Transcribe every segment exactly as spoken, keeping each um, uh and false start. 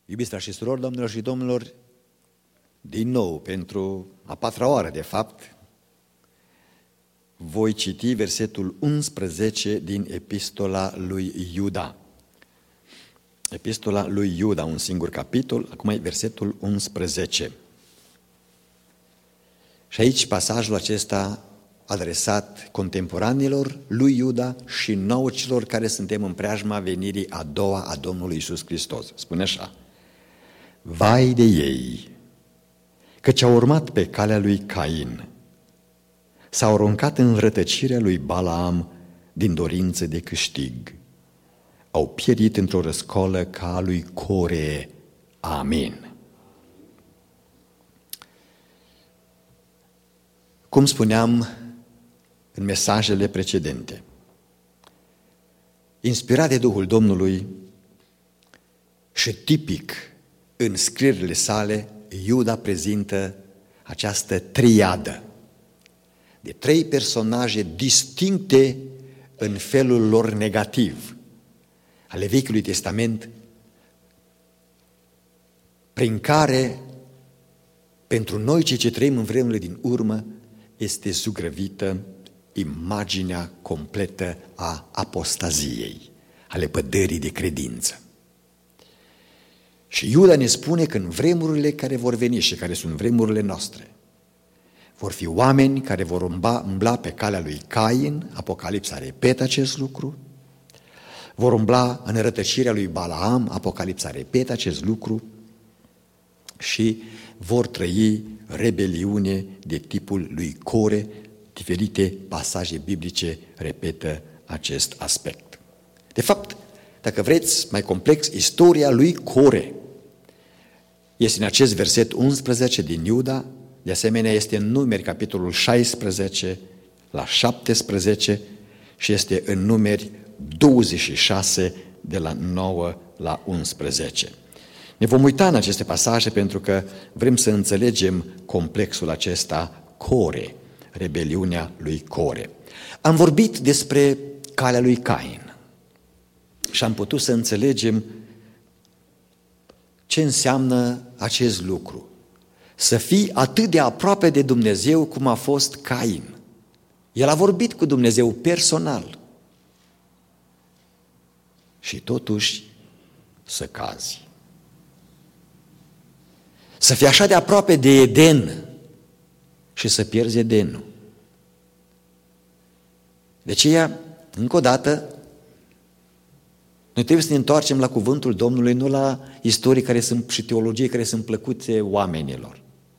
Iubiți frați și surori, domnilor și domnilor, din nou, pentru a patra oară, de fapt, voi citi versetul unsprezece din epistola lui Iuda. Epistola lui Iuda, un singur capitol, acum e versetul unsprezece. Și aici pasajul acesta adresat contemporanilor lui Iuda și nouă celor care suntem în preajma venirii a doua a Domnului Iisus Hristos. Spune așa: vai de ei, căci au urmat pe calea lui Cain, s-au aruncat în rătăcirea lui Balaam din dorință de câștig, au pierit într-o răscoală ca a lui Core. Amin. Cum spuneam în mesajele precedente, inspirat de Duhul Domnului și tipic în scrierile sale, Iuda prezintă această triadă de trei personaje distincte în felul lor negativ ale Vechiului Testament, prin care pentru noi cei ce trăim în vremurile din urmă este zugrăvită imaginea completă a apostaziei, a lepădării de credință. Și Iuda ne spune că în vremurile care vor veni și care sunt vremurile noastre, vor fi oameni care vor umbla, umbla pe calea lui Cain, Apocalipsa repetă acest lucru, vor umbla în rătăcirea lui Balaam, Apocalipsa repetă acest lucru, și vor trăi rebeliune de tipul lui Core. Diferite pasaje biblice repetă acest aspect. De fapt, dacă vreți mai complex, istoria lui Core este în acest verset unsprezece din Iuda, de asemenea este în Numeri capitolul șaisprezece la șaptesprezece și este în Numeri douăzeci și șase de la nouă la unsprezece. Ne vom uita în aceste pasaje pentru că vrem să înțelegem complexul acesta Core, rebeliunea lui Core. Am vorbit despre calea lui Cain și am putut să înțelegem ce înseamnă acest lucru. Să fii atât de aproape de Dumnezeu cum a fost Cain. El a vorbit cu Dumnezeu personal. Și totuși să cazi. Să fii așa de aproape de Eden și să pierzi Edenul. De aceea, încă o dată, noi trebuie să ne întoarcem la cuvântul Domnului, nu la istorii care sunt și teologie care sunt plăcute oamenilor.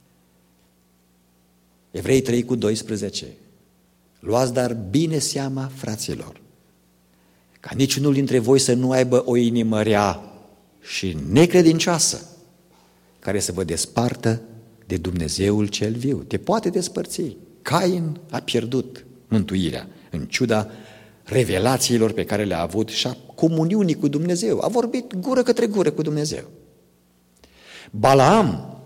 Evrei trei cu doisprezece. Luați dar bine seama, fraților, ca niciunul dintre voi să nu aibă o inimă rea și necredincioasă care să vă despartă de Dumnezeul cel viu. Te poate despărți. Cain a pierdut mântuirea în ciuda revelațiilor pe care le-a avut și a comuniunii cu Dumnezeu. A vorbit gură către gură cu Dumnezeu. Balaam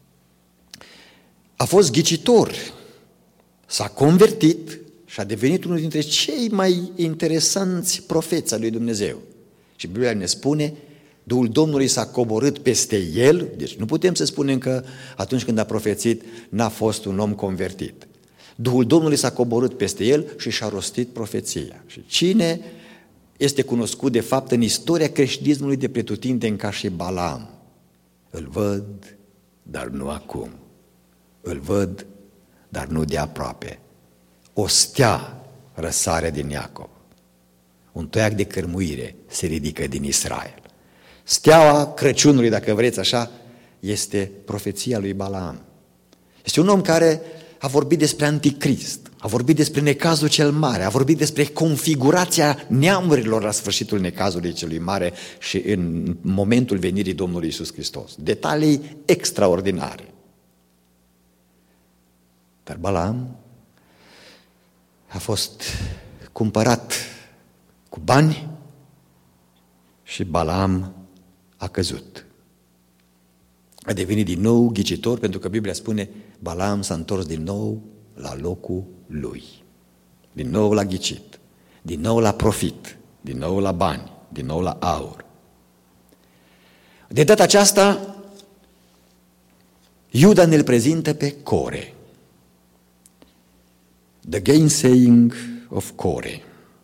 a fost ghicitor, s-a convertit și a devenit unul dintre cei mai interesanți profeți al lui Dumnezeu. Și Biblia ne spune, Duhul Domnului s-a coborât peste el, deci nu putem să spunem că atunci când a profețit n-a fost un om convertit. Duhul Domnului s-a coborât peste el și și-a rostit profeția. Și cine este cunoscut de fapt în istoria creștinismului de pretutindeni ca și Balaam? Îl văd, dar nu acum. Îl văd, dar nu de aproape. O stea răsare din Iacov. Un toiac de cărmuire se ridică din Israel. Steaua Crăciunului, dacă vreți așa, este profeția lui Balaam. Este un om care a vorbit despre anticrist, a vorbit despre necazul cel mare, a vorbit despre configurația neamurilor la sfârșitul necazului celui mare și în momentul venirii Domnului Iisus Hristos. Detalii extraordinare. Dar Balaam a fost cumpărat cu bani și Balaam a căzut. A devenit din nou ghicitor, pentru că Biblia spune Balaam s-a întors din nou la locul lui. Din nou la ghicit, din nou la profit, din nou la bani, din nou la aur. De data aceasta, Iuda ne-l prezintă pe Core. The Gainsaying of Core.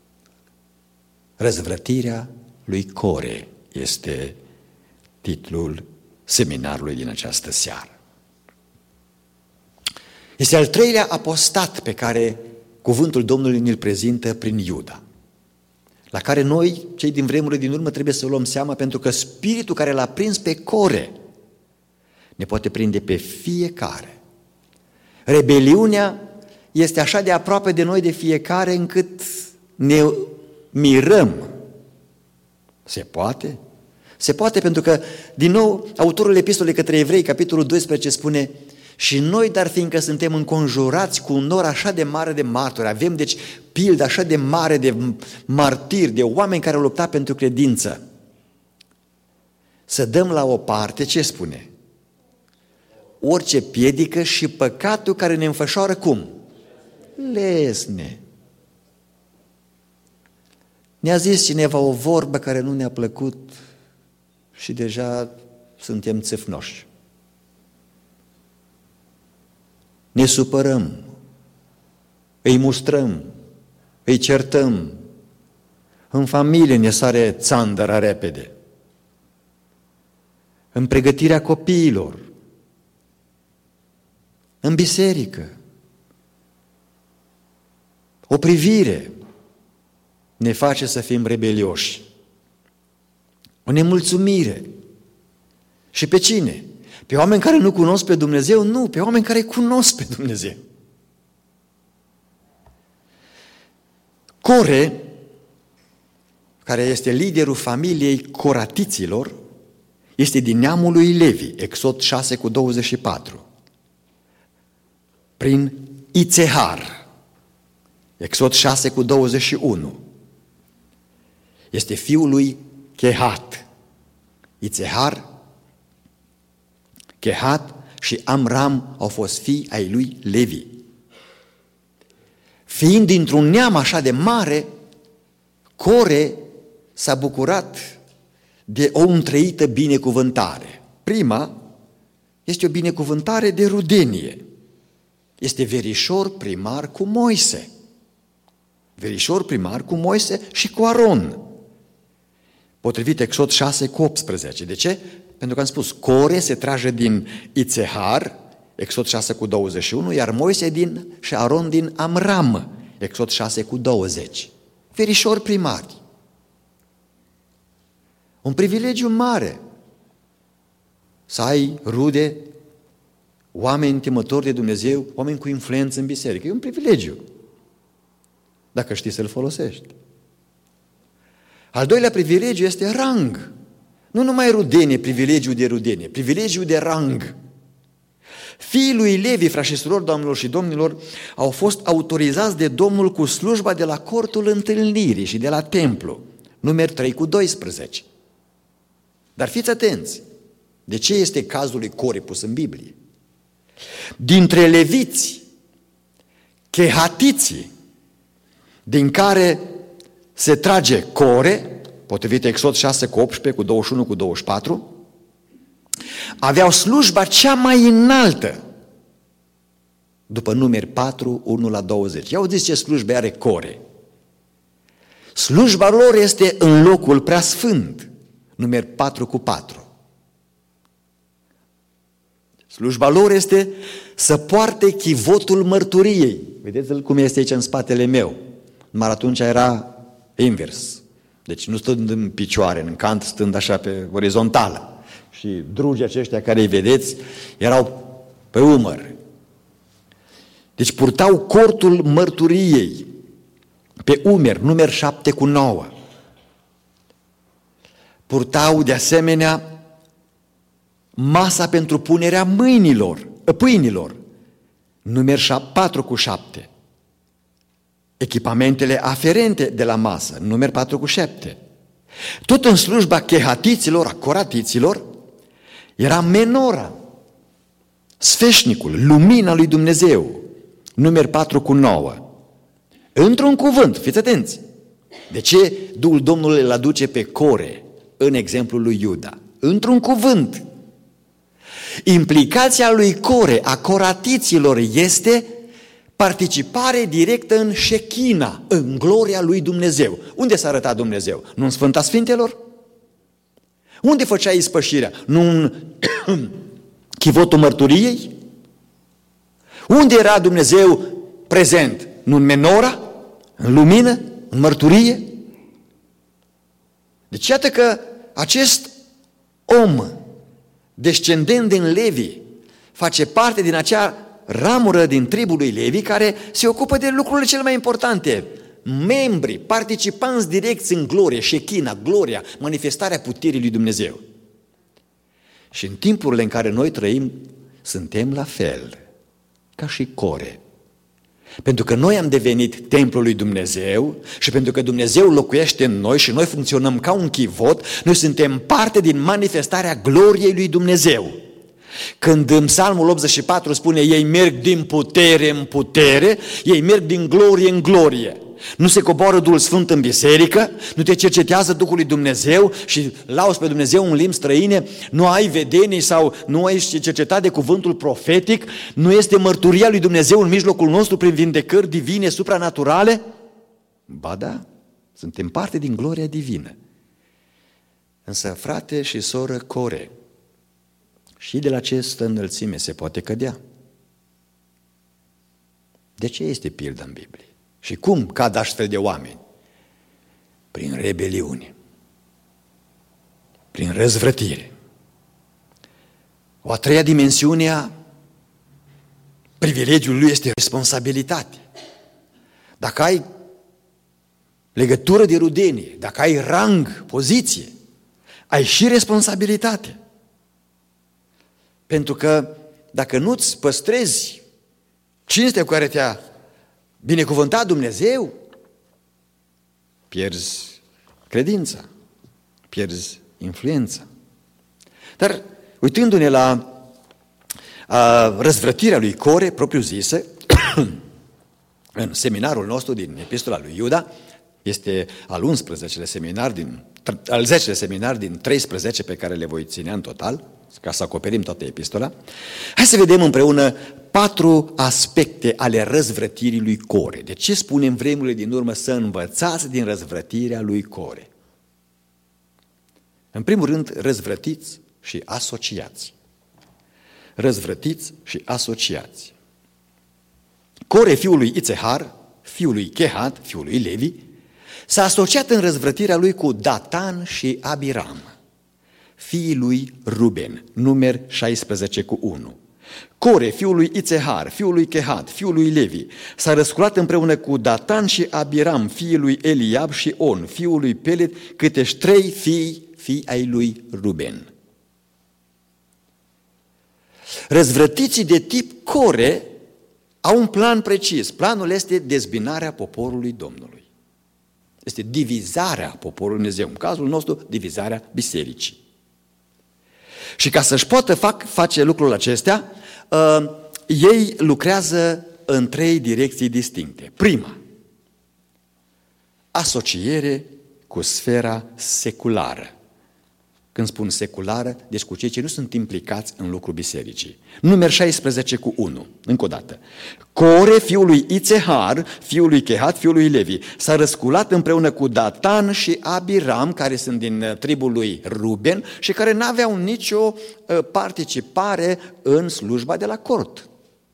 Răzvrătirea lui Core este titlul seminarului din această seară. Este al treilea apostat pe care cuvântul Domnului ne-l prezintă prin Iuda, la care noi, cei din vremurile din urmă, trebuie să luăm seama, pentru că spiritul care l-a prins pe Core ne poate prinde pe fiecare. Rebeliunea este așa de aproape de noi, de fiecare, încât ne mirăm. Se poate? Se poate, pentru că, din nou, autorul epistolei către evrei, capitolul doisprezece, spune: și noi, dar fiindcă suntem înconjurați cu un nor așa de mare de martori, avem deci pildă așa de mare de martiri, de oameni care au luptat pentru credință, să dăm la o parte, ce spune? Orice piedică și păcatul care ne înfășoară cum? Lesne. Ne-a zis cineva o vorbă care nu ne-a plăcut și deja suntem țâfnoși. Ne supărăm, îi mustrăm, îi certăm, în familie ne sare țandăra repede, în pregătirea copiilor, în biserică. O privire ne face să fim rebelioși, o nemulțumire. Și pe cine? Pe oameni care nu cunosc pe Dumnezeu? Nu, pe oameni care cunosc pe Dumnezeu. Core, care este liderul familiei coratiților, este din neamul lui Levi, Exod șase cu douăzeci și patru. Prin Itzehar, Exod șase cu douăzeci și unu. Este fiul lui Chehat. Itzehar, Chehat și Amram au fost fii ai lui Levi. Fiind dintr-un neam așa de mare, Core s-a bucurat de o întreită binecuvântare. Prima este o binecuvântare de rudenie. Este verișor primar cu Moise. Verișor primar cu Moise și cu Aron. Potrivit Exod șase cu optsprezece. De ce? Pentru că am spus, Core se trage din Itzehar, Exod șase cu douăzeci și unu, iar Moise din, și Aron din Amram, Exod șase cu douăzeci. Verișori primari. Un privilegiu mare să ai rude, oameni temători de Dumnezeu, oameni cu influență în biserică. E un privilegiu, dacă știi să-l folosești. Al doilea privilegiu este rang. Nu numai rudenie, privilegiu de rudenie, privilegiu de rang. Fiii lui Levi, frați și surori, doamnelor și domnilor, au fost autorizați de Domnul cu slujba de la cortul întâlnirii și de la templu, numeri trei cu doisprezece. Dar fiți atenți, de ce este cazul lui Core pus în Biblie? Dintre leviți, chehatiții, din care se trage Core, potrivit Exod șase cu optsprezece, cu douăzeci și unu, cu douăzeci și patru, aveau slujba cea mai înaltă, după numeri patru, unu la douăzeci. Ia auziți ce slujbe are Core. Slujba lor este în locul preasfânt, numeri patru cu patru. Slujba lor este să poarte chivotul mărturiei. Vedeți cum este aici în spatele meu. Dar atunci era invers. Deci nu stând în picioare, în cant, stând așa pe orizontală. Și drugii aceștia care îi vedeți erau pe umăr. Deci purtau cortul mărturiei pe umeri, numeri șapte cu nouă. Purtau de asemenea masa pentru punerea mâinilor, pâinilor, numeri patru cu șapte. Echipamentele aferente de la masă, numeri patru cu șapte. Tot în slujba chehatiților, a coratiților, era menora, sfeșnicul, lumina lui Dumnezeu, numeri patru cu nouă. Într-un cuvânt, fiți atenți, de ce Duhul Domnului îl aduce pe Core în exemplul lui Iuda? într-un cuvânt. Implicația lui Core, a coratiților, este participare directă în șechina, în gloria lui Dumnezeu. Unde s-a arătat Dumnezeu? Nu în Sfânta Sfintelor? Unde făcea ispășirea? Nu în chivotul mărturiei? Unde era Dumnezeu prezent? Nu în menora? În lumină? În mărturie? Deci iată că acest om descendent din Levi face parte din acea ramură din tribul lui Levi care se ocupă de lucrurile cele mai importante. Membri, participanți direcți în glorie, șechina, gloria, manifestarea puterii lui Dumnezeu. Și în timpurile în care noi trăim, suntem la fel, ca și Core. Pentru că noi am devenit templul lui Dumnezeu și pentru că Dumnezeu locuiește în noi și noi funcționăm ca un chivot, noi suntem parte din manifestarea gloriei lui Dumnezeu. Când în Psalmul optzeci și patru spune, ei merg din putere în putere, ei merg din glorie în glorie. Nu se coboară Duhul Sfânt în biserică, nu te cercetează Duhul lui Dumnezeu și lauzi pe Dumnezeu în limbi străine, nu ai vedenii sau nu ai cercetat de cuvântul profetic, nu este mărturia lui Dumnezeu în mijlocul nostru prin vindecări divine, supranaturale? Ba da, suntem parte din gloria divină. Însă, frate și soră Core, și de la această înălțime se poate cădea. De ce este pildă în Biblie? Și cum cad astfel de oameni? Prin rebeliune, prin răzvrătire. O a treia dimensiune a privilegiului lui este responsabilitate. Dacă ai legătură de rudenie, dacă ai rang, poziție, ai și responsabilitate. Pentru că dacă nu-ți păstrezi cinstea cu care te-a binecuvântat Dumnezeu, pierzi credința, pierzi influența. Dar uitându-ne la a, răzvrătirea lui Core, propriu-zisă, în seminarul nostru din Epistola lui Iuda, este al unsprezecelea seminar din, al zecelea seminar din treisprezece pe care le voi ține în total, ca să acoperim toată epistola. Hai să vedem împreună patru aspecte ale răzvrătirii lui Core. De ce spune în vremurile din urmă să învățați din răzvrătirea lui Core? În primul rând, răzvrătiți și asociați. Răzvrătiți și asociați. Core, fiul lui Itzehar, fiul lui Kehat, fiul lui Levi, s-a asociat în răzvrătirea lui cu Datan și Abiram, fiii lui Ruben, Numeri șaisprezece cu unu. Core, fiul lui Itzehar, fiul lui Kehat, fiul lui Levi, s-a răsculat împreună cu Datan și Abiram, fiii lui Eliab și On, fiul lui Pelet, câteși trei fii, fii ai lui Ruben. Răzvrătiții de tip Core au un plan precis. Planul este dezbinarea poporului Domnului. Este divizarea poporului Dumnezeu. În cazul nostru, divizarea bisericii. Și ca să-și poată fac, face lucrul acestea, uh, ei lucrează în trei direcții distincte. Prima, asociere cu sfera seculară. Când spun seculară, deci cu cei ce nu sunt implicați în lucrul bisericii. Numeri șaisprezece cu unu, încă o dată. Core, fiul lui Itzehar, fiul lui Kehat, fiul lui Levi, s-a răsculat împreună cu Datan și Abiram, care sunt din tribul lui Ruben și care n-aveau nicio participare în slujba de la cort.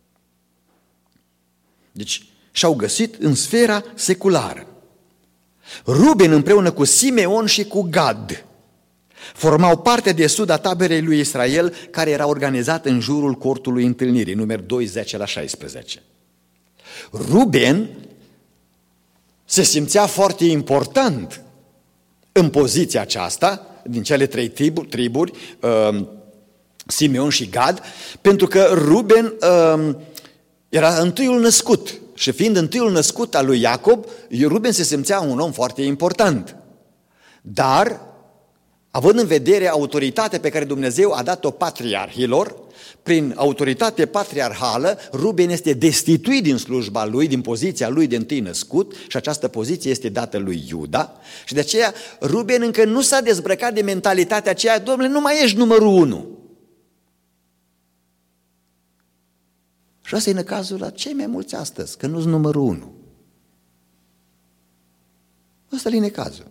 Deci și-au găsit în sfera seculară. Ruben împreună cu Simeon și cu Gad formau parte de sud a taberei lui Israel, care era organizat în jurul cortului întâlnirii, numeri doi, zece la șaisprezece. Ruben se simțea foarte important în poziția aceasta, din cele trei triburi, triburi uh, Simeon și Gad, pentru că Ruben uh, era întâiul născut și fiind întâiul născut al lui Iacob, Ruben se simțea un om foarte important. Dar având în vedere autoritatea pe care Dumnezeu a dat-o patriarhilor, prin autoritate patriarhală, Ruben este destituit din slujba lui, din poziția lui de întâi născut și această poziție este dată lui Iuda și de aceea Ruben încă nu s-a dezbrăcat de mentalitatea aceea, domnule, nu mai ești numărul unu. Și asta e năcazul la cei mai mulți astăzi, că nu-s numărul unu. Asta e necazul.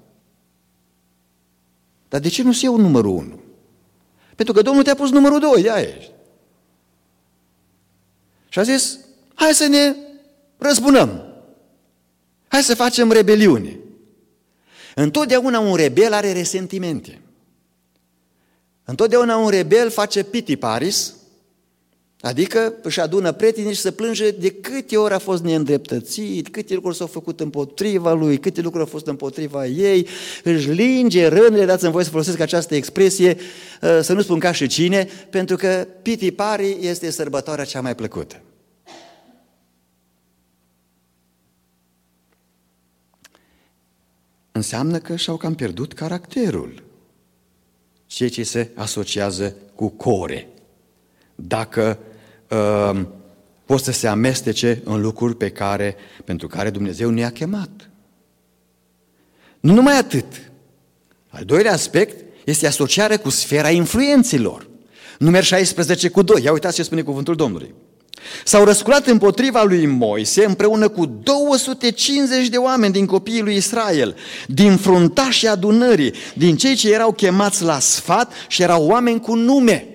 Dar de ce nu-s eu numărul unu? Pentru că Domnul te-a pus numărul doi, de aia ești. Și a zis, hai să ne răzbunăm. Hai să facem rebeliune. Întotdeauna un rebel are resentimente. Întotdeauna un rebel face piti paris, adică își adună prietenii și se plânge de câte ori a fost neîndreptățit, câte lucruri s-au făcut împotriva lui, câte lucruri au fost împotriva ei, își linge rânele, dați-mi voie să folosesc această expresie, să nu spun ca și cine, pentru că piti pari este sărbătoarea cea mai plăcută. Înseamnă că și-au cam pierdut caracterul cei ce se asociază cu Core. Dacă uh, pot să se amestece în lucruri pe care, pentru care Dumnezeu ne-a chemat. Nu numai atât. Al doilea aspect este asociarea cu sfera influențelor. Numeri șaisprezece cu doi. Ia uitați ce spune cuvântul Domnului. S-au răsculat împotriva lui Moise împreună cu două sute cincizeci de oameni din copiii lui Israel, din fruntașii adunării, din cei ce erau chemați la sfat și erau oameni cu nume.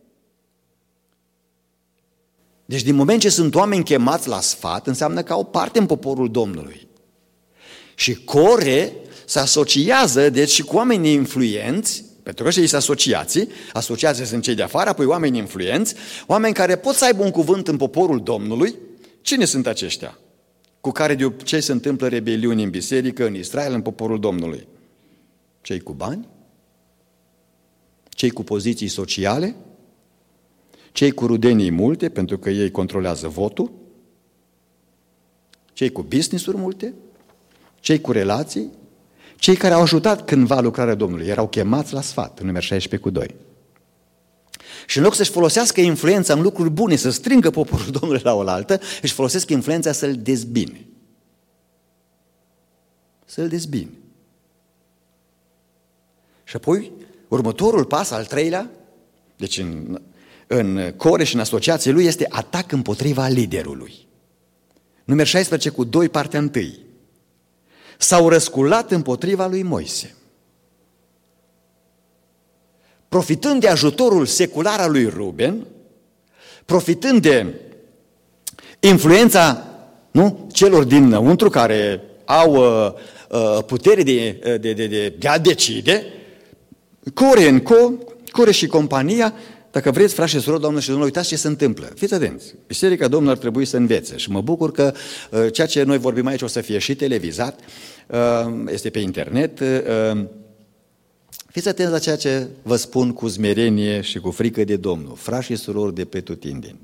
Deci din moment ce sunt oameni chemați la sfat, înseamnă că au parte în poporul Domnului. Și Core se asociază, deci, și cu oamenii influenți, pentru că ei sunt asociații, asociații sunt cei de afară, apoi oameni influenți, oameni care pot să aibă un cuvânt în poporul Domnului. Cine sunt aceștia? Cu care de obicei se întâmplă rebeliuni în biserică, în Israel, în poporul Domnului? Cei cu bani? Cei cu poziții sociale? Cei cu rudenii multe, pentru că ei controlează votul? Cei cu business-uri multe? Cei cu relații? Cei care au ajutat cândva lucrarea Domnului, erau chemați la sfat, în numeri șaisprezece cu doi. Și în loc să-și folosească influența în lucruri bune, să strângă poporul Domnului la oaltă, își folosesc influența să-l dezbine. Să-l dezbine. Și apoi, următorul pas, al treilea, deci în, în Core și în asociație lui, este atac împotriva liderului. Numeri șaisprezece cu doi, partea întâi. S-au răsculat împotriva lui Moise. Profitând de ajutorul secular al lui Ruben, profitând de influența, nu, celor dinăuntru care au uh, uh, putere de, de, de, de, de a decide, Core în co, Core și compania, dacă vreți, frați și surori, doamnă și domnule, uitați ce se întâmplă. Fiți atenți, Biserica Domnului ar trebui să învețe și mă bucur că uh, ceea ce noi vorbim aici o să fie și televizat, uh, este pe internet. Uh, fiți atenți la ceea ce vă spun cu smerenie și cu frică de Domnul, frați și surori de pretutindeni.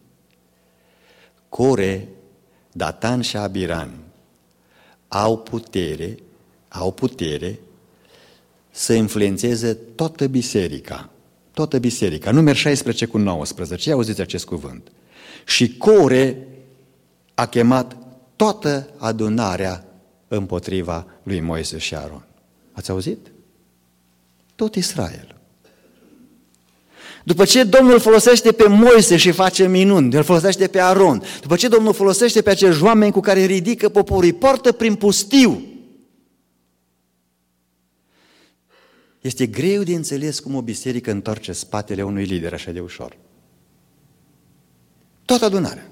Core, Datan și Abiram au putere, au putere să influențeze toată biserica. Toată biserica. Numeri șaisprezece cu nouăsprezece. Ia auziți acest cuvânt. Și Core a chemat toată adunarea împotriva lui Moise și Aron. Ați auzit? Tot Israel. După ce Domnul folosește pe Moise și face minuni, îl folosește pe Aron, după ce Domnul folosește pe acești oameni cu care ridică poporul, îi poartă prin pustiu, este greu de înțeles cum o biserică întoarce spatele unui lider așa de ușor. Toată adunarea.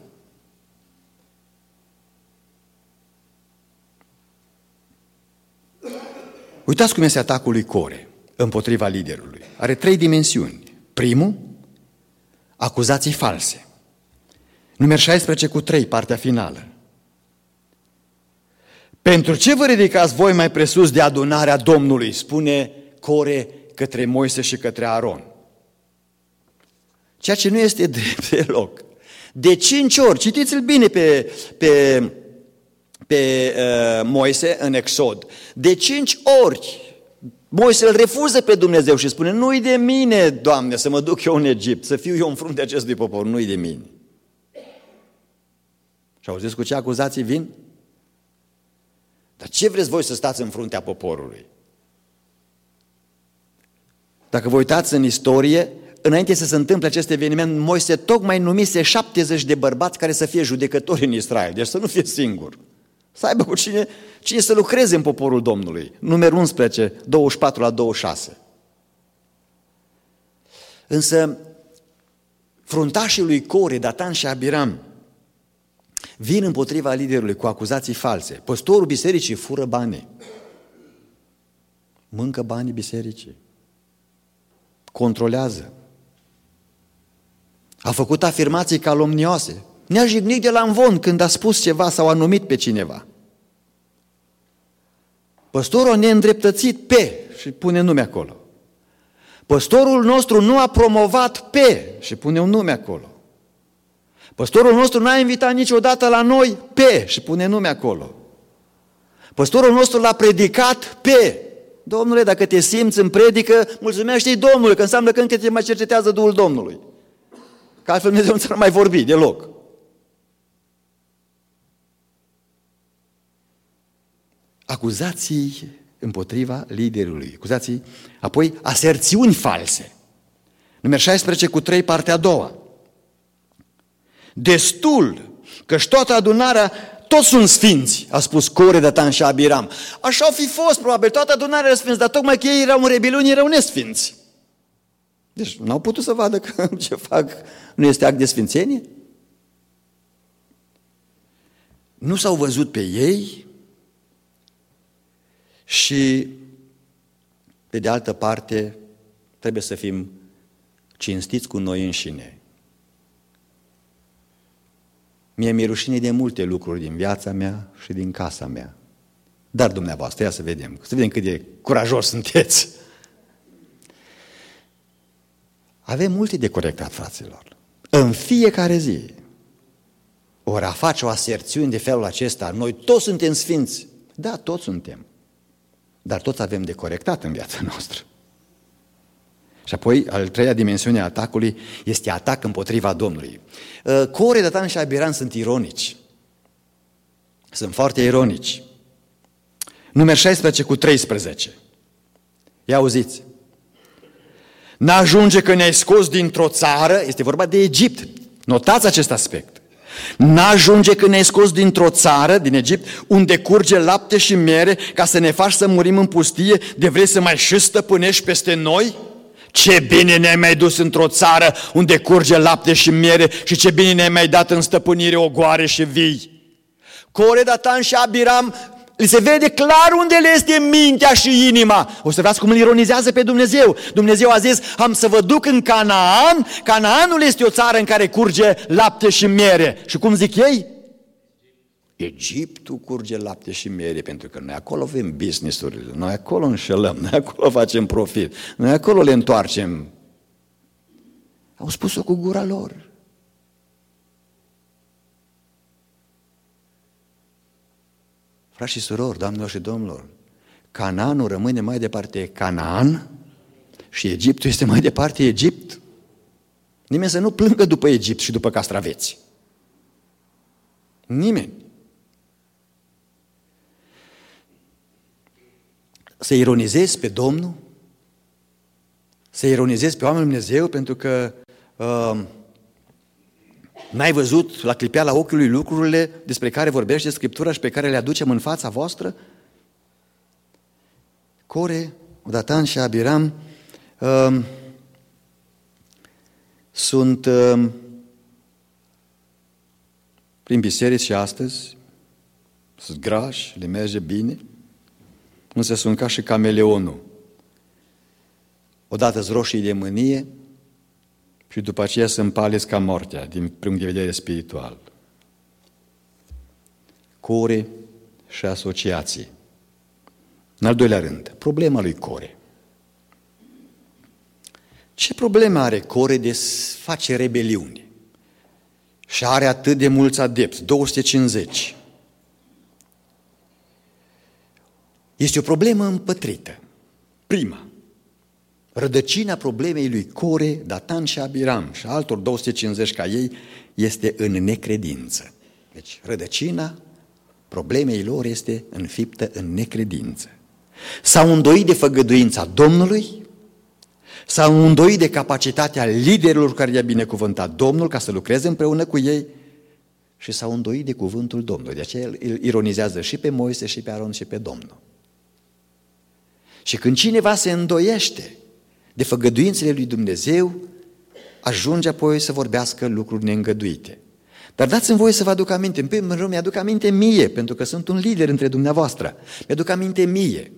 Uitați cum este atacul lui Core împotriva liderului. Are trei dimensiuni. Primul, acuzații false. Numeri șaisprezece cu trei, partea finală. Pentru ce vă ridicați voi mai presus de adunarea Domnului? Spune Core către Moise și către Aron. Ceea ce nu este drept deloc. De cinci ori, citiți-l bine pe, pe, pe uh, Moise în Exod, de cinci ori Moise îl refuză pe Dumnezeu și spune, nu-i de mine, Doamne, să mă duc eu în Egipt, să fiu eu în fruntea acestui popor, nu-i de mine. Și auziți cu ce acuzații vin? Dar ce vreți voi să stați în fruntea poporului? Dacă vă uitați în istorie, înainte să se întâmple acest eveniment, Moise tocmai numise șaptezeci de bărbați care să fie judecători în Israel, deci să nu fie singur. Să aibă cu cine, cine să lucreze în poporul Domnului. Numărul unsprezece, douăzeci și patru la douăzeci și șase. Însă, fruntașii lui Core, Datan și Abiram, vin împotriva liderului cu acuzații false. Păstorul bisericii fură bani. Mâncă banii bisericii. Controlează. A făcut afirmații calomnioase. Ne-a jignit de la învon când a spus ceva sau a numit pe cineva. Păstorul a neîndreptățit pe și pune nume acolo. Păstorul nostru nu a promovat pe și pune un nume acolo. Păstorul nostru n-a invitat niciodată la noi pe și pune nume acolo. Păstorul nostru l-a predicat pe. Domnule, dacă te simți în predică, mulțumește-i Domnului, că înseamnă că încă te mai cercetează Duhul Domnului. Că altfel Dumnezeu nu ți-ar mai vorbi deloc. Acuzații împotriva liderului. Acuzații, apoi aserțiuni false. Număr șaisprezece cu trei, partea a doua. Destul, că-și toată adunarea, toți sunt sfinți, a spus Core, Datan și Abiram. Așa au fi fost, probabil, toată adunarea era sfinți, dar tocmai că ei erau în rebeliune, erau nesfinți. Deci n-au putut să vadă că ce fac nu este act de sfințenie? Nu s-au văzut pe ei și, pe de altă parte, trebuie să fim cinstiți cu noi înșine. Mie mi-e rușine de multe lucruri din viața mea și din casa mea. Dar dumneavoastră, ia să vedem, să vedem cât de curajoși sunteți. Avem multe de corectat, fraților. În fiecare zi. Ori a face o aserțiune de felul acesta, noi toți suntem sfinți. Da, toți suntem. Dar toți avem de corectat în viața noastră. Și apoi, al treia dimensiune a atacului este atac împotriva Domnului. Core, Datan și Abiram sunt ironici. Sunt foarte ironici. Număr șaisprezece cu treisprezece. Ia auziți. N-ajunge că ne-ai scos dintr-o țară, este vorba de Egipt. Notați acest aspect. N-ajunge că ne-ai scos dintr-o țară, din Egipt, unde curge lapte și mere, ca să ne faci să murim în pustie, de vrei să mai și stăpânești peste noi? Ce bine ne-ai mai dus într-o țară unde curge lapte și miere și ce bine ne-ai mai dat în stăpânire ogoare și vii. Core, Datan și Abiram, li se vede clar unde le este mintea și inima. O să vedeți cum îl ironizează pe Dumnezeu. Dumnezeu a zis, am să vă duc în Canaan. Canaanul este o țară în care curge lapte și miere. Și cum zic ei? Egiptul curge lapte și miere, pentru că noi acolo avem business-urile, noi acolo înșelăm, noi acolo facem profit, noi acolo le întoarcem. Au spus-o cu gura lor. Frați și surori, doamnelor și domnilor, Canaanul rămâne mai departe Canaan și Egiptul este mai departe Egipt. Nimeni să nu plângă după Egipt și după castraveți. Nimeni. Să ironizezi pe Domnul, să ironizezi pe oamenul Dumnezeu pentru că uh, n-ai văzut la clipeala ochiului lucrurile despre care vorbește Scriptura și pe care le aducem în fața voastră? Core, Datan și Abiram uh, sunt uh, prin biserici și astăzi, sunt grași, le merge bine, însă sunt ca și cameleonul. Odată-s roșii de mânie și după aceea sunt paliți ca moartea, din punct de vedere spiritual. Core și asociații. În al doilea rând, problema lui Core. Ce problemă are Core de face rebeliune? Și are atât de mulți adepți, două sute cincizeci. Este o problemă împătrită. Prima, rădăcina problemei lui Core, Datan și Abiram și altor două sute cincizeci ca ei este în necredință. Deci rădăcina problemei lor este înfiptă în necredință. S-au îndoit de făgăduința Domnului, s-au îndoit de capacitatea liderilor care i-a binecuvântat Domnul ca să lucreze împreună cu ei și s-au îndoit de cuvântul Domnului. De aceea îl ironizează și pe Moise, și pe Aron, și pe Domnul. Și când cineva se îndoiește de făgăduințele lui Dumnezeu, ajunge apoi să vorbească lucruri neîngăduite. Dar dați-mi voie să vă aduc aminte, în primul rând mi-aduc aminte mie, pentru că sunt un lider între dumneavoastră, mi-aduc aminte mie.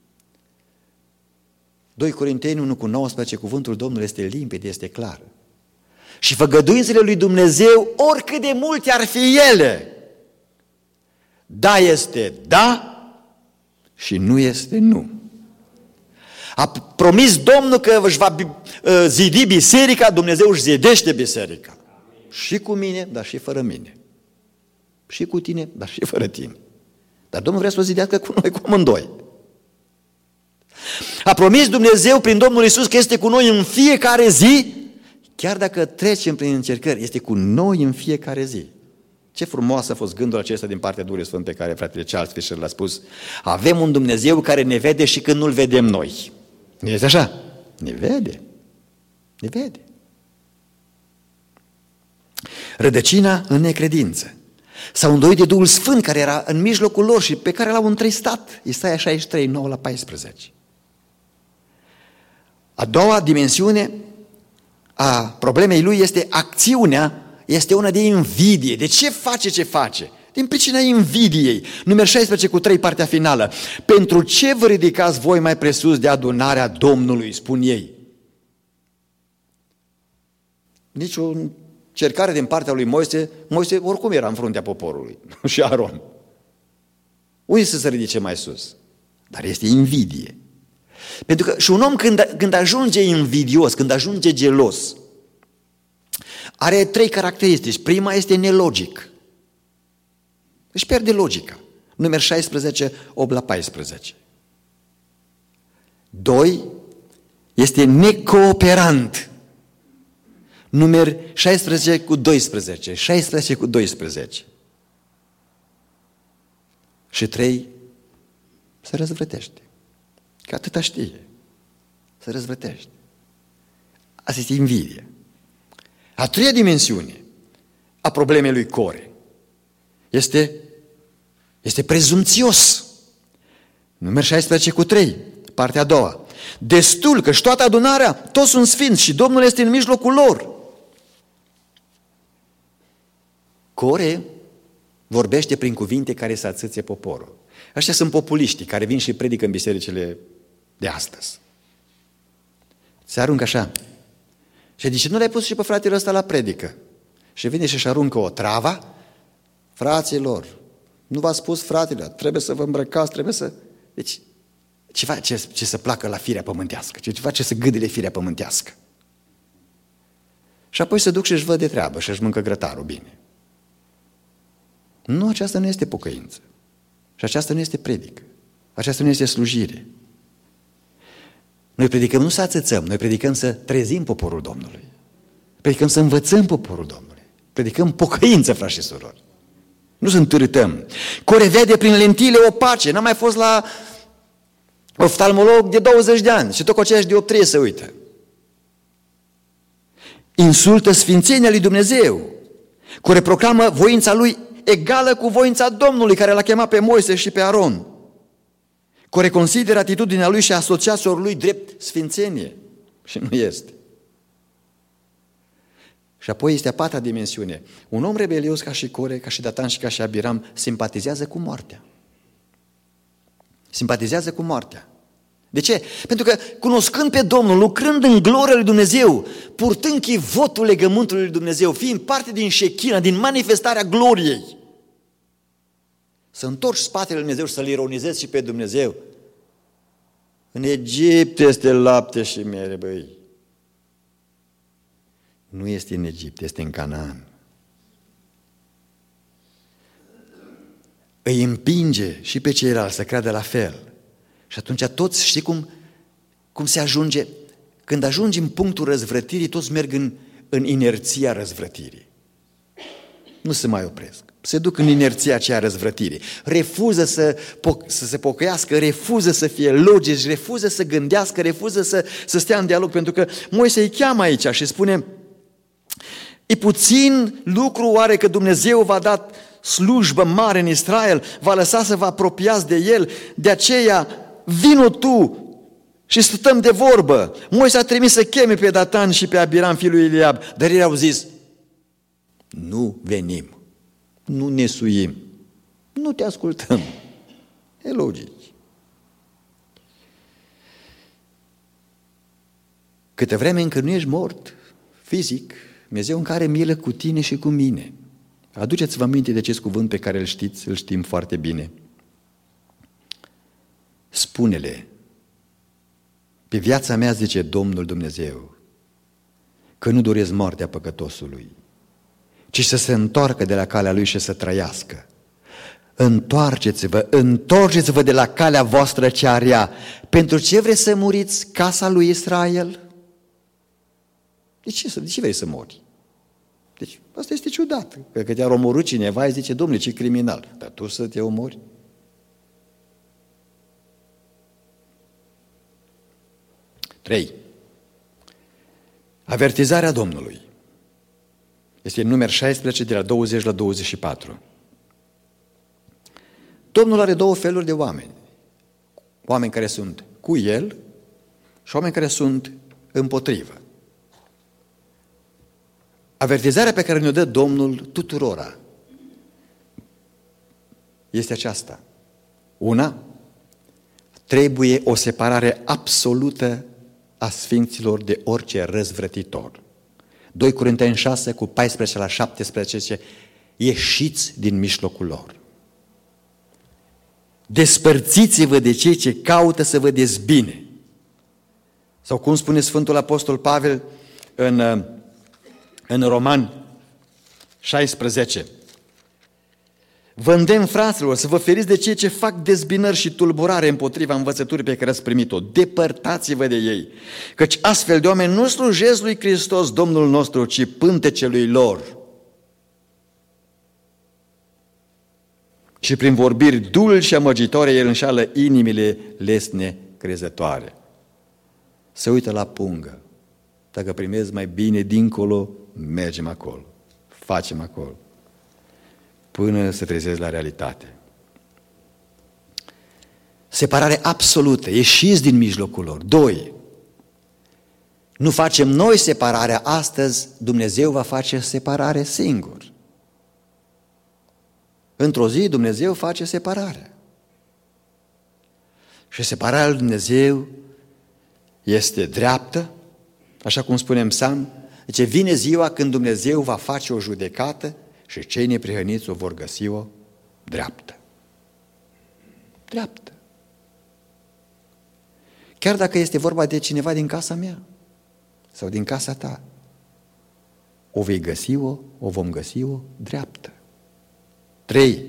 doi Corinteni unu cu nouăsprezece, cuvântul Domnului este limpede, este clar. Și făgăduințele lui Dumnezeu, oricât de multe ar fi ele, da este da și nu este nu. A promis Domnul că își va zidi biserica, Dumnezeu își zidește biserica. Și cu mine, dar și fără mine. Și cu tine, dar și fără tine. Dar Domnul vrea să o zidească cu noi, cu amândoi. A promis Dumnezeu prin Domnul Iisus că este cu noi în fiecare zi, chiar dacă trecem prin încercări, este cu noi în fiecare zi. Ce frumos a fost gândul acesta din partea Duhului Sfânt pe care fratele Charles Fisher l-a spus. Avem un Dumnezeu care ne vede și când nu-L vedem noi. Este așa? Ne vede. Ne vede. Rădăcina în necredință. S-au îndoit de Duhul Sfânt care era în mijlocul lor și pe care l-au întristat. Isaia șaizeci și trei, nouă la paisprezece. A doua dimensiune a problemei lui este acțiunea, este una de invidie. De ce face ce face? Din pricina invidiei. Numeri șaisprezece cu trei, partea finală. Pentru ce vă ridicați voi mai presus de adunarea Domnului, spun ei? Nici o cercare din partea lui Moise, Moise oricum era în fruntea poporului, și Aron. Unde să se ridice mai sus? Dar este invidie. Pentru că și un om când, când ajunge invidios, când ajunge gelos, are trei caracteristici. Prima este nelogic. Își pierde logica. Numeri șaisprezece, opt la paisprezece. Doi, este necooperant. Numeri șaisprezece cu doisprezece. șaisprezece cu doisprezece. Și trei, se răzvrătește. Că atâta știe. Se răzvrătește. Asta este invidie. A treia dimensiune a problemei lui Core este, este prezumțios. Numeri șaisprezece cu trei, partea a doua. Destul că și toată adunarea, toți sunt sfinți și Domnul este în mijlocul lor. Core vorbește prin cuvinte care să atâțe poporul. Ăștia sunt populiștii care vin și predică în bisericile de astăzi. Se aruncă așa. Și zice, nu l-ai pus și pe fratele ăsta la predică. Și vine și-și aruncă o travă. Fraților, nu v-a spus fratele, trebuie să vă îmbrăcați, trebuie să... Deci, ceva ce, ce să placă la firea pământească, ceva ce să gâdile firea pământească. Și apoi se duc și își văd de treabă și își mâncă grătarul bine. Nu, aceasta nu este pocăință. Și aceasta nu este predică. Aceasta nu este slujire. Noi predicăm nu să ațățăm, noi predicăm să trezim poporul Domnului. Predicăm să învățăm poporul Domnului. Predicăm pocăință, frați și surori. Nu să întârâtăm. Core vede prin lentile opace, n-a mai fost la oftalmolog de douăzeci de ani și tot cu aceeași dioptrie se uită. Insultă sfințenia lui Dumnezeu. Core proclamă voința lui egală cu voința Domnului care l-a chemat pe Moise și pe Aron. Core consideră atitudinea lui și asociațiilor lui drept sfințenie. Și nu este. Și apoi este a patra dimensiune. Un om rebelios ca și Core, ca și Datan și ca și Abiram simpatizează cu moartea. Simpatizează cu moartea. De ce? Pentru că cunoscând pe Domnul, lucrând în gloria lui Dumnezeu, purtând chivotul legământului lui Dumnezeu, fiind parte din șechina, din manifestarea gloriei, să întorci spatele lui Dumnezeu și să-L ironizezi și pe Dumnezeu. În Egipt este lapte și miere, băi. Nu este în Egipt, este în Canaan. Îi împinge și pe ceilalți să creadă la fel. Și atunci toți, știi cum, cum se ajunge, când ajungi în punctul răzvrătirii, toți merg în, în inerția răzvrătirii. Nu se mai opresc. Se duc în inerția aceea răzvrătirii. Refuză să, să se pocăiască, refuză să fie logici, refuză să gândească, refuză să, să stea în dialog, pentru că Moise îi cheamă aici și spune: e puțin lucru oare că Dumnezeu v-a dat slujbă mare în Israel, v-a lăsat să vă apropiați de El, de aceea vino tu și stăm de vorbă. Moise a trimis să cheme pe Datan și pe Abiram, fiul lui Eliab, dar ei au zis: nu venim, nu ne suim, nu te ascultăm. E logic. Câte vreme încă nu ești mort fizic, Dumnezeu încă are milă cu tine și cu mine. Aduceți-vă aminte de acest cuvânt pe care îl știți, îl știm foarte bine. Spune-le: pe viața mea, zice Domnul Dumnezeu, că nu doresc moartea păcătosului, ci să se întoarcă de la calea lui și să trăiască. Întoarceți-vă, întorceți-vă de la calea voastră cea rea. Pentru ce vreți să muriți, casa lui Israel? De ce, de ce vrei să mori? Deci, asta este ciudat. Că, că te-ar omorât cineva, îi zice: Domnule, ce criminal. Dar tu să te omori? Trei. Avertizarea Domnului. Este în Numeri șaisprezece, de la douăzeci la douăzeci și patru. Domnul are două feluri de oameni. Oameni care sunt cu El și oameni care sunt împotrivă. Avertizarea pe care ne-o dă Domnul tuturora este aceasta. Una, trebuie o separare absolută a sfinților de orice răzvrătitor. doi Corinteni șase, cu paisprezece la șaptesprezece, zice: ieșiți din mijlocul lor. Despărțiți-vă de cei ce caută să vă dezbine. Sau cum spune Sfântul Apostol Pavel în, în Roman șaisprezece: vă îndemn, fraților, să vă feriți de cei ce fac dezbinări și tulburare împotriva învățăturii pe care ați primit-o. Depărtați-vă de ei, căci astfel de oameni nu slujesc lui Hristos, Domnul nostru, ci pântecelui lor. Și prin vorbiri dulci și amăgitoare, el înșală inimile lesne crezătoare. Se uită la pungă. Dacă primezi mai bine dincolo, mergem acolo. Facem acolo. Până să trezezi la realitate. Separare absolută. Ieșiți din mijlocul lor. Doi. Nu facem noi separarea astăzi, Dumnezeu va face separare singur. Într-o zi Dumnezeu face separarea. Și separarea lui Dumnezeu este dreaptă, așa cum spunem Psalm, zice: vine ziua când Dumnezeu va face o judecată și cei neprihăniți o vor găsi-o dreaptă. Dreaptă. Chiar dacă este vorba de cineva din casa mea sau din casa ta, o vei găsi-o, o vom găsi-o dreaptă. Trei.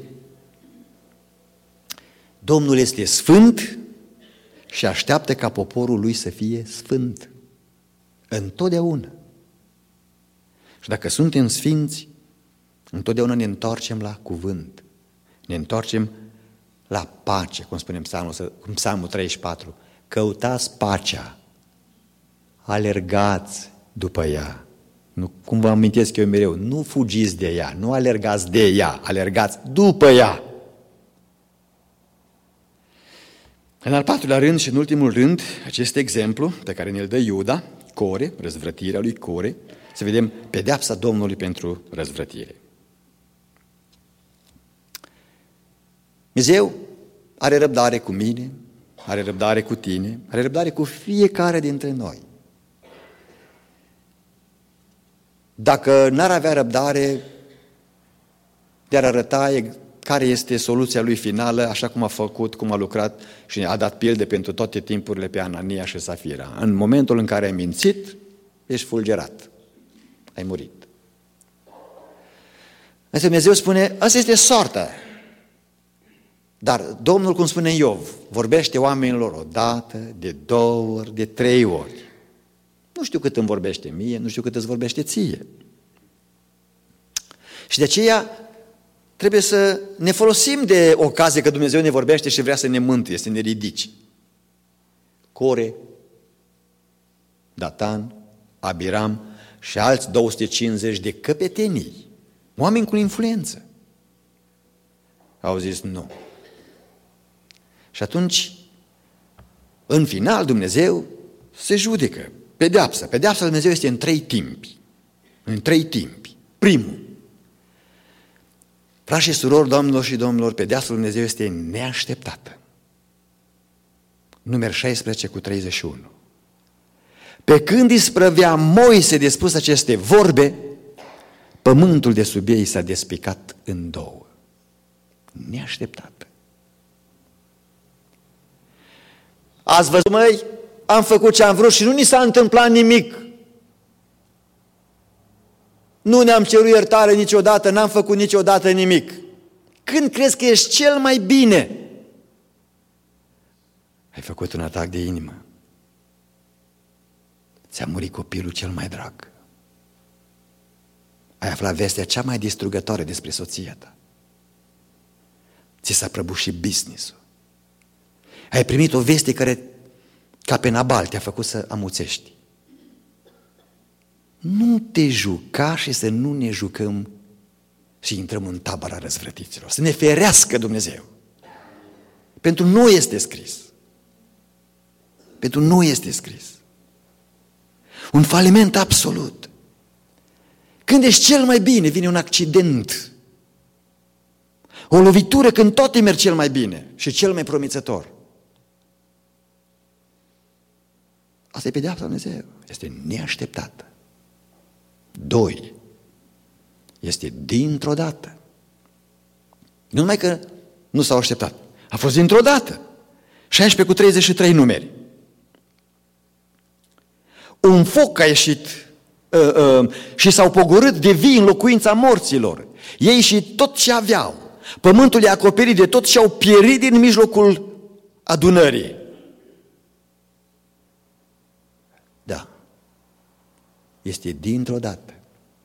Domnul este sfânt și așteaptă ca poporul lui să fie sfânt. Întotdeauna. Și dacă suntem sfinți, întotdeauna ne întoarcem la cuvânt. Ne întoarcem la pace, cum spunem Psalmul, Psalmul treizeci și patru. Căutați pacea, alergați după ea. Nu, cum vă amintesc eu mereu, nu fugiți de ea, nu alergați de ea, alergați după ea. În al patrulea rând și în ultimul rând, acest exemplu pe care ne-l dă Iuda, Core, răzvrătirea lui Core, să vedem pedeapsa Domnului pentru răzvrătire. Dumnezeu are răbdare cu mine, are răbdare cu tine, are răbdare cu fiecare dintre noi. Dacă n-ar avea răbdare, de-ar arăta care este soluția lui finală, așa cum a făcut, cum a lucrat și a dat pilde pentru toate timpurile pe Anania și Safira. În momentul în care ai mințit, ești fulgerat. Ai murit. Însă Dumnezeu spune: asta este soarta. Dar Domnul, cum spune Iov, vorbește oamenilor o dată, de două ori, de trei ori. Nu știu cât îmi vorbește mie, nu știu cât îți vorbește ție. Și de aceea trebuie să ne folosim de ocazie că Dumnezeu ne vorbește și vrea să ne mântuie, să ne ridice. Core, Datan, Abiram și alți două sute cincizeci de căpetenii, oameni cu influență, au zis nu. Și atunci, în final, Dumnezeu se judecă. Pedeapsa. Pedeapsa lui Dumnezeu este în trei timpi. În trei timpi. Primul. Frați și surori, doamnelor și domnilor, pedeapsa lui Dumnezeu este neașteptată. Numeri șaisprezece cu treizeci și unu. Pe când isprăvea Moise de spus aceste vorbe, pământul de sub ei s-a despicat în două. Neașteptată. Ați văzut, măi, am făcut ce am vrut și nu ni s-a întâmplat nimic. Nu ne-am cerut iertare niciodată, n-am făcut niciodată nimic. Când crezi că ești cel mai bine? Ai făcut un atac de inimă. Ți-a murit copilul cel mai drag. Ai aflat vestea cea mai distrugătoare despre soția ta. Ți s-a prăbușit business-ul. Ai primit o veste care, ca pe Nabal, te-a făcut să amuțești. Nu te juca și să nu ne jucăm și intrăm în tabăra răzvrătiților. Să ne ferească Dumnezeu. Pentru noi este scris. Pentru noi este scris. Un faliment absolut. Când ești cel mai bine, vine un accident. O lovitură când toate merg cel mai bine și cel mai promițător. Asta e pedeapsa lui Dumnezeu. Este neașteptată. Doi. Este dintr-o dată. Nu numai că nu s-au așteptat. A fost dintr-o dată. șaisprezece cu treizeci și trei numeri. Un foc a ieșit uh, uh, și s-au pogorât de vii în locuința morților. Ei și tot ce aveau. Pământul e acoperit de tot și au pierit din mijlocul adunării. Da. Este dintr-o dată.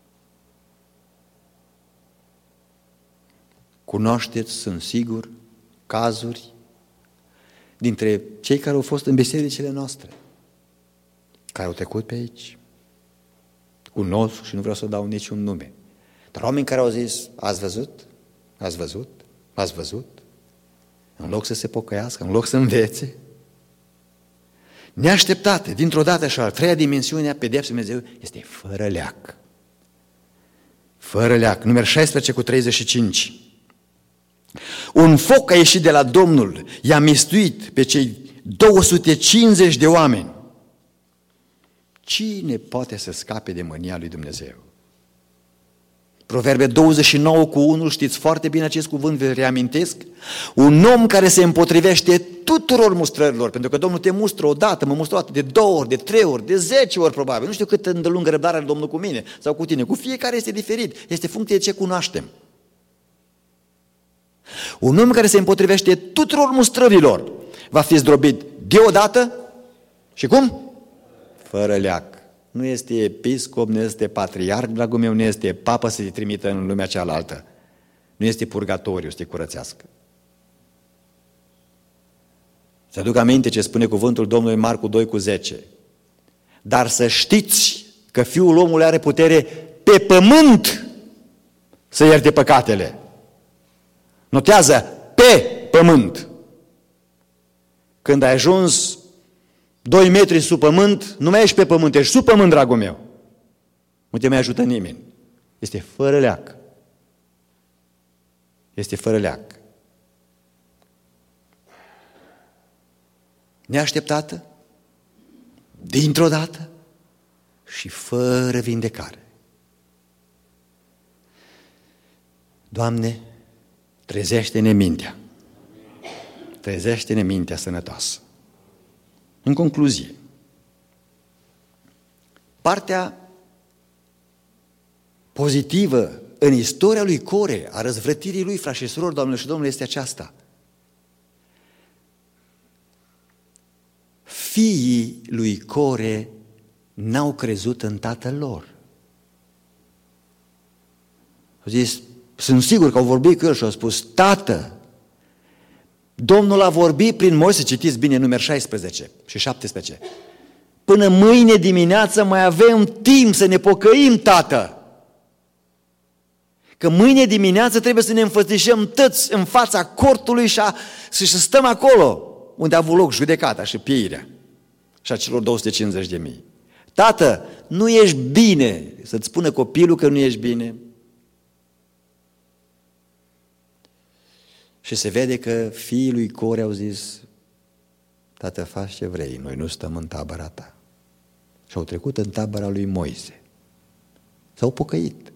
Cunoașteți, sunt sigur, cazuri dintre cei care au fost în bisericile noastre, care au trecut pe aici. Cunosc și nu vreau să dau niciun nume. Dar oameni care au zis, ați văzut? Ați văzut? Ați văzut? În loc să se pocăiască, în loc să învețe. Neașteptate, dintr-o dată și a treia dimensiune a pedepsei Dumnezeu este fără leac. Fără leac. Numeri șaisprezece cu treizeci și cinci. Un foc a ieșit de la Domnul, i-a mistuit pe cei două sute cincizeci de oameni. Cine poate să scape de mânia lui Dumnezeu? Proverbe douăzeci și nouă cu unu, știți foarte bine acest cuvânt, vă reamintesc? Un om care se împotrivește tuturor mustrărilor, pentru că Domnul te mustră odată, mă mustră odată, de două ori, de trei ori, de zece ori probabil. Nu știu cât îndelungă răbdarea lui Domnul cu mine sau cu tine. Cu fiecare este diferit. Este funcție de ce cunoaștem. Un om care se împotrivește tuturor mustrărilor va fi zdrobit deodată și cum? Fără leac. Nu este episcop, nu este patriarh, dragul meu, nu este papă să te trimită în lumea cealaltă. Nu este purgatoriu, să te curățească. Să aduc aminte ce spune cuvântul Domnului Marcu doi cu zece. Dar să știți că Fiul omului are putere pe pământ să ierte păcatele. Notează, pe pământ. Când ai ajuns doi metri sub pământ, nu mai ești pe pământ, ești sub pământ, dragul meu. Nu te mai ajută nimeni. Este fără leac. Este fără leac. Neașteptată, dintr-o dată și fără vindecare. Doamne, trezește-ne mintea. Trezește-ne mintea sănătoasă. În concluzie, partea pozitivă în istoria lui Core, a răzvrătirii lui, frați și surori, doamnelor și domnilor, este aceasta. fiii lui Core n-au crezut în tatăl lor. Au zis, sunt sigur că au vorbit cu el și au spus, tată, Domnul a vorbit prin Moise, citiți bine Numeri șaisprezece și șaptesprezece, până mâine dimineață mai avem timp să ne pocăim, tată. Că mâine dimineață trebuie să ne înfățișăm toți în fața cortului și, a, și să stăm acolo unde a avut loc judecata și pieirea și a celor două sute cincizeci de mii. Tată, nu ești bine, să-ți spună copilul că nu ești bine. Și se vede că fiii lui Core au zis, tată, faci ce vrei, noi nu stăm în tabăra ta. Și au trecut în tabăra lui Moise. S-au pocăit.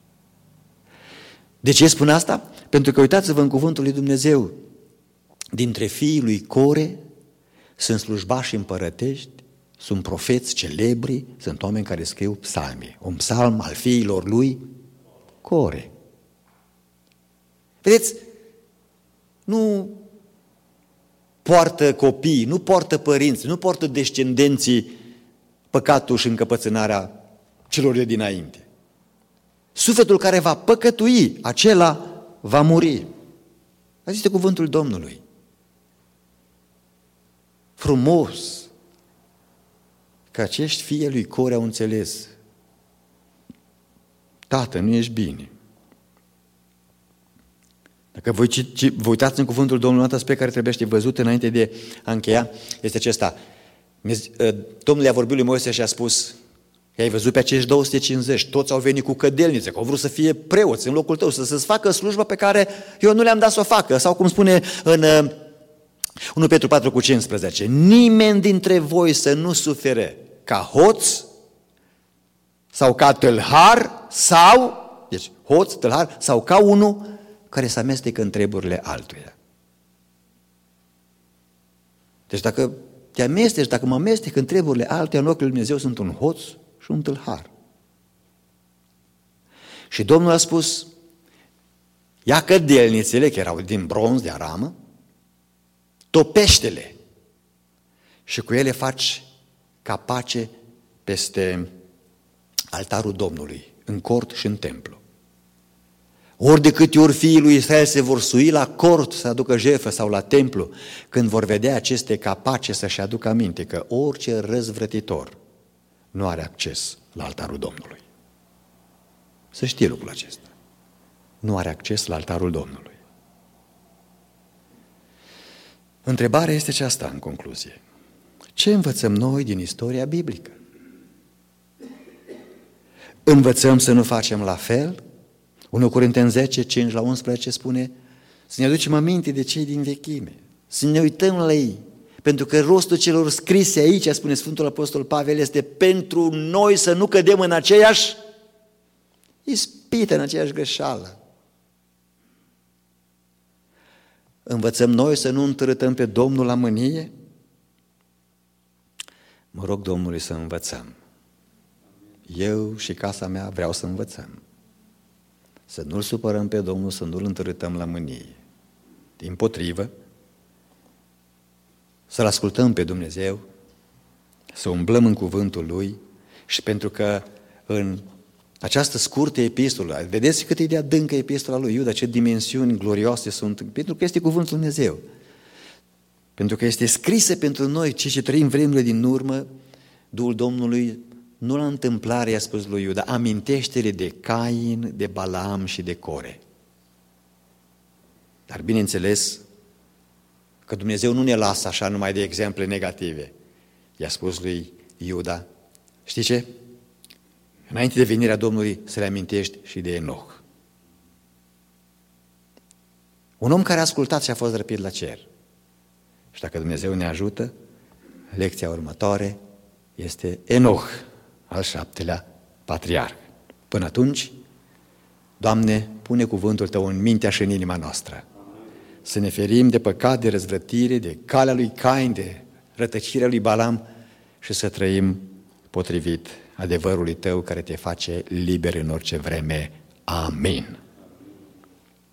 De ce spun asta? Pentru că uitați-vă în cuvântul lui Dumnezeu, dintre fiii lui Core sunt slujbași împărătești, sunt profeți celebri, sunt oameni care scriu psalmi. Un psalm al fiilor lui Core. Vedeți, nu poartă copii, nu poartă părinți, nu poartă descendenții păcatul și încăpățânarea celor de dinainte. Sufletul care va păcătui, acela va muri. Asta este cuvântul Domnului. Frumos că acești fii lui Core au înțeles. Tată, nu ești bine. Dacă voi, vă uitați în cuvântul Domnului, un aspect care trebuie să văzut înainte de a încheia, este acesta. Domnul i-a vorbit lui Moise și a spus, i-ai văzut pe acești două sute cincizeci, toți au venit cu cădelnițe, că au vrut să fie preoți în locul tău, să, să-ți facă slujba pe care eu nu le-am dat să o facă. Sau cum spune în unu Petru patru cu cincisprezece, nimeni dintre voi să nu sufere ca hoț sau ca tâlhar sau, deci hoț, tâlhar, sau ca unul care se amestecă în treburile altuia. Deci dacă te amesteci, dacă mă amestec în treburile altuia, în ochiul lui Dumnezeu sunt un hoț și un tâlhar. Și Domnul a spus, ia cădelnițele, care erau din bronz, de aramă, topește-le și cu ele faci capace peste altarul Domnului, în cort și în templu. Ori de câte ori fiii lui Israel se vor sui la cort să aducă jertfă sau la templu, când vor vedea aceste capace să-și aducă aminte că orice răzvrătitor nu are acces la altarul Domnului. Să știi lucrul acesta. Nu are acces la altarul Domnului. Întrebarea este aceasta în concluzie. Ce învățăm noi din istoria biblică? Învățăm să nu facem la fel? unu Corinteni zece, cinci la unsprezece spune să ne aducem aminte de cei din vechime, să ne uităm la ei, pentru că rostul celor scrise aici, spune Sfântul Apostol Pavel, este pentru noi să nu cădem în aceeași ispită, în aceeași greșeală. Învățăm noi să nu întărâtăm pe Domnul la mânie? Mă rog Domnului să învățăm. Eu și casa mea vreau să învățăm. Să nu-L supărăm pe Domnul, să nu-L întărâtăm la mânie. Dimpotrivă, să-L ascultăm pe Dumnezeu, să umblăm în cuvântul Lui și pentru că în această scurtă epistolă, vedeți cât e de adâncă epistola lui Iuda, ce dimensiuni glorioase sunt, pentru că este cuvântul Dumnezeu. Pentru că este scrisă pentru noi, cei ce trăim vremurile din urmă, Duhul Domnului nu la întâmplare i-a spus lui Iuda, amintește-le de Cain, de Balaam și de Core. Dar bineînțeles că Dumnezeu nu ne lasă așa numai de exemple negative. I-a spus lui Iuda, știi ce? Înainte de venirea Domnului să le amintești și de Enoch. Un om care a ascultat și a fost răpit la cer. Și dacă Dumnezeu ne ajută, lecția următoare este Enoch, al șaptelea patriarh. Până atunci, Doamne, pune cuvântul Tău în mintea și în inima noastră. Să ne ferim de păcat, de răzvrătire, de calea lui Cain, de rătăcirea lui Balaam și să trăim potrivit adevărului Tău care te face liber în orice vreme. Amin.